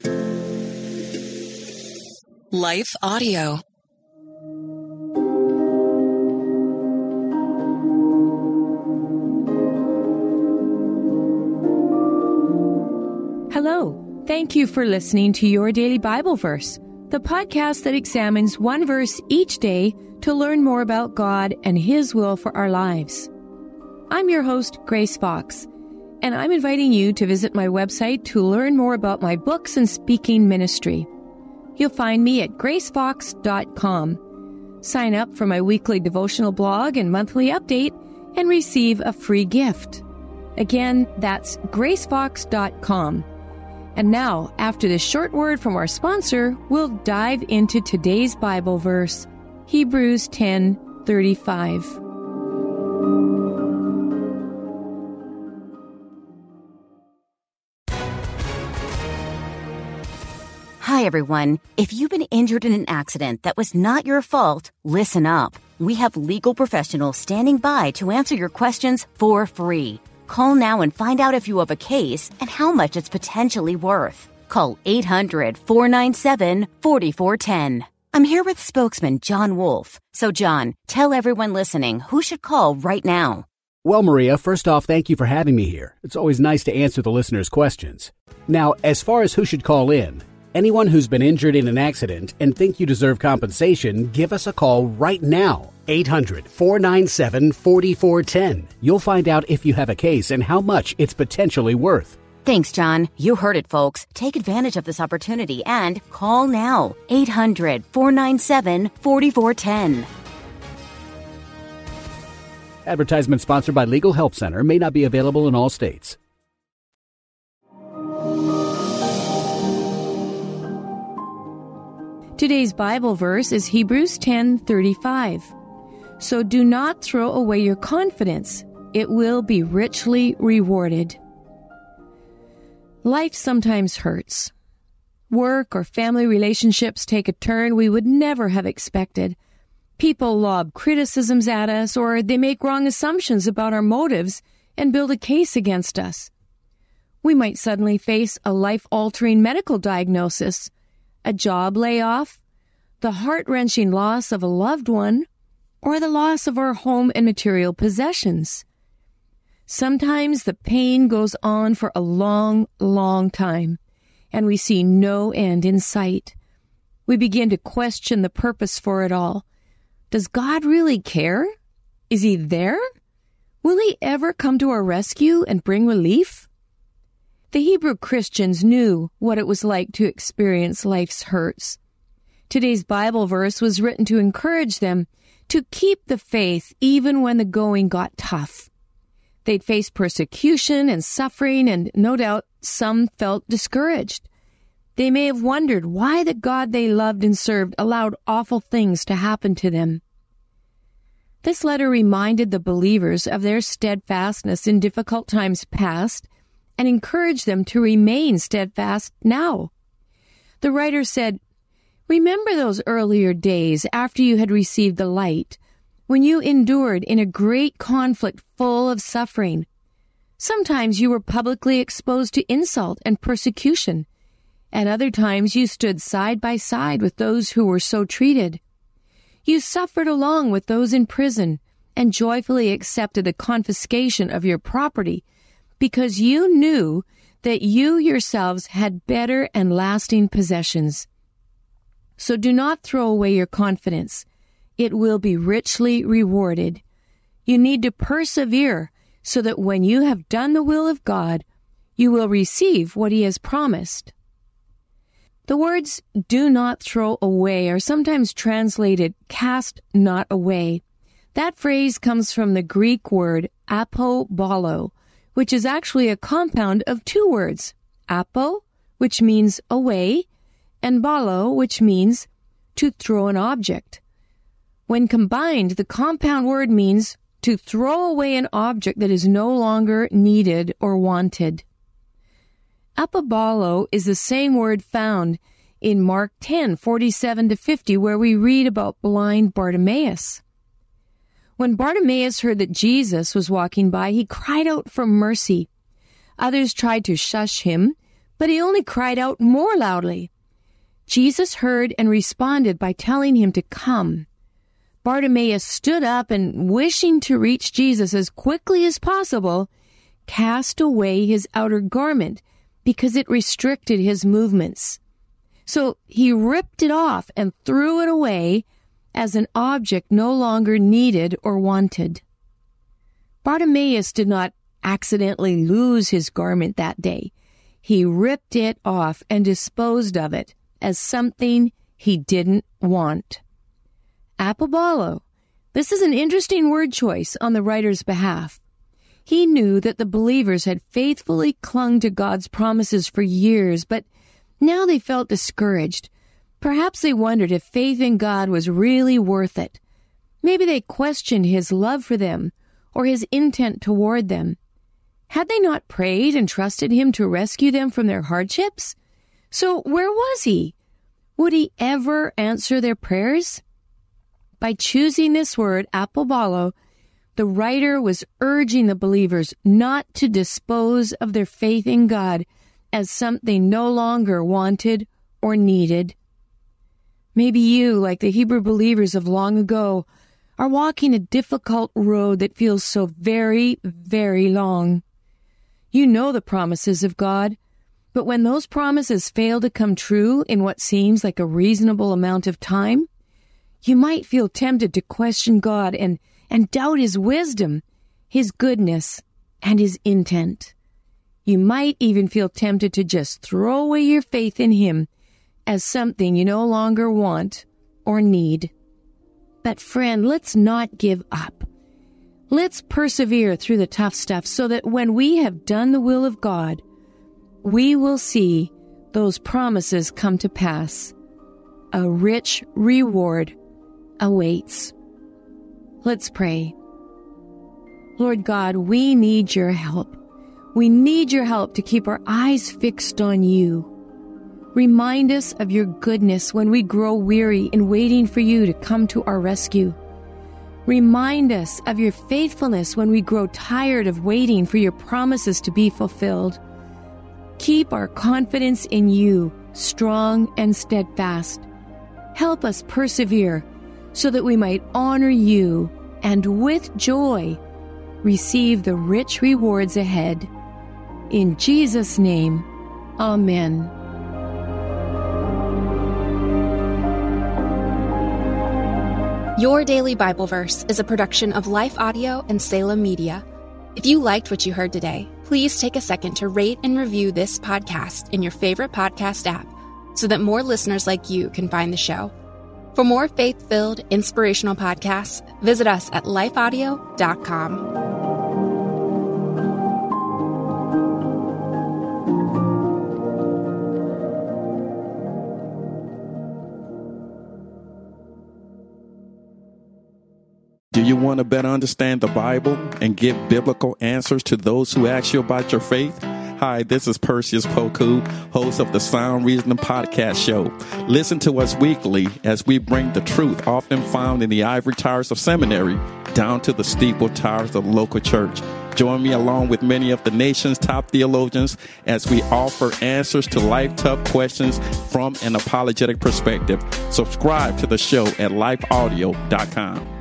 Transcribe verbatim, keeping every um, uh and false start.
Life Audio. Hello. Thank you for listening to Your Daily Bible Verse, the podcast that examines one verse each day to learn more about God and His will for our lives. I'm your host, Grace Fox, and I'm inviting you to visit my website to learn more about my books and speaking ministry. You'll find me at grace fox dot com. Sign up for my weekly devotional blog and monthly update and receive a free gift. Again, that's grace fox dot com. And now, after this short word from our sponsor, we'll dive into today's Bible verse, Hebrews ten thirty-five. Hi, everyone. If you've been injured in an accident that was not your fault, listen up. We have legal professionals standing by to answer your questions for free. Call now and find out if you have a case and how much it's potentially worth. Call eight hundred, four nine seven, four four one zero. I'm here with spokesman John Wolf. So, John, tell everyone listening who should call right now. Well, Maria, first off, thank you for having me here. It's always nice to answer the listeners' questions. Now, as far as who should call in, anyone who's been injured in an accident and think you deserve compensation, give us a call right now. eight hundred, four nine seven, four four one zero. You'll find out if you have a case and how much it's potentially worth. Thanks, John. You heard it, folks. Take advantage of this opportunity and call now. eight hundred, four nine seven, four four one zero. Advertisement sponsored by Legal Help Center. May not be available in all states. Today's Bible verse is Hebrews ten thirty-five. So do not throw away your confidence. It will be richly rewarded. Life sometimes hurts. Work or family relationships take a turn we would never have expected. People lob criticisms at us, or they make wrong assumptions about our motives and build a case against us. We might suddenly face a life-altering medical diagnosis, a job layoff, the heart-wrenching loss of a loved one, or the loss of our home and material possessions. Sometimes the pain goes on for a long, long time, and we see no end in sight. We begin to question the purpose for it all. Does God really care? Is He there? Will He ever come to our rescue and bring relief? The Hebrew Christians knew what it was like to experience life's hurts. Today's Bible verse was written to encourage them to keep the faith even when the going got tough. They'd faced persecution and suffering, and no doubt some felt discouraged. They may have wondered why the God they loved and served allowed awful things to happen to them. This letter reminded the believers of their steadfastness in difficult times past and encouraged them to remain steadfast now. The writer said, "Remember those earlier days after you had received the light, when you endured in a great conflict full of suffering. Sometimes you were publicly exposed to insult and persecution. At other times you stood side by side with those who were so treated. You suffered along with those in prison and joyfully accepted the confiscation of your property because you knew that you yourselves had better and lasting possessions. So do not throw away your confidence. It will be richly rewarded. You need to persevere so that when you have done the will of God, you will receive what He has promised." The words "do not throw away" are sometimes translated "cast not away." That phrase comes from the Greek word apobalo, which is actually a compound of two words, apo, which means away, and balo, which means to throw an object. When combined, the compound word means to throw away an object that is no longer needed or wanted. Apobalo is the same word found in Mark ten, forty-seven to fifty, where we read about blind Bartimaeus. When Bartimaeus heard that Jesus was walking by, he cried out for mercy. Others tried to shush him, but he only cried out more loudly. Jesus heard and responded by telling him to come. Bartimaeus stood up and, wishing to reach Jesus as quickly as possible, cast away his outer garment because it restricted his movements. So he ripped it off and threw it away as an object no longer needed or wanted. Bartimaeus did not accidentally lose his garment that day. He ripped it off and disposed of it as something he didn't want. Apollo. This is an interesting word choice on the writer's behalf. He knew that the believers had faithfully clung to God's promises for years, but now they felt discouraged. Perhaps they wondered if faith in God was really worth it. Maybe they questioned his love for them or his intent toward them. Had they not prayed and trusted him to rescue them from their hardships? So where was he? Would he ever answer their prayers? By choosing this word, apollo, the writer was urging the believers not to dispose of their faith in God as something no longer wanted or needed. Maybe you, like the Hebrew believers of long ago, are walking a difficult road that feels so very, very long. You know the promises of God, but when those promises fail to come true in what seems like a reasonable amount of time, you might feel tempted to question God and, and doubt his wisdom, his goodness, and his intent. You might even feel tempted to just throw away your faith in him as something you no longer want or need. But friend, let's not give up. Let's persevere through the tough stuff so that when we have done the will of God, we will see those promises come to pass. A rich reward awaits. Let's pray. Lord God, we need your help. We need your help to keep our eyes fixed on you. Remind us of your goodness when we grow weary in waiting for you to come to our rescue. Remind us of your faithfulness when we grow tired of waiting for your promises to be fulfilled. Keep our confidence in you strong and steadfast. Help us persevere so that we might honor you and with joy receive the rich rewards ahead. In Jesus' name, amen. Your Daily Bible Verse is a production of Life Audio and Salem Media. If you liked what you heard today, please take a second to rate and review this podcast in your favorite podcast app so that more listeners like you can find the show. For more faith-filled, inspirational podcasts, visit us at life audio dot com. Do you want to better understand the Bible and give biblical answers to those who ask you about your faith? Hi, this is Perseus Poku, host of the Sound Reasoning Podcast Show. Listen to us weekly as we bring the truth often found in the ivory towers of seminary down to the steeple towers of the local church. Join me along with many of the nation's top theologians as we offer answers to life-tough questions from an apologetic perspective. Subscribe to the show at life audio dot com.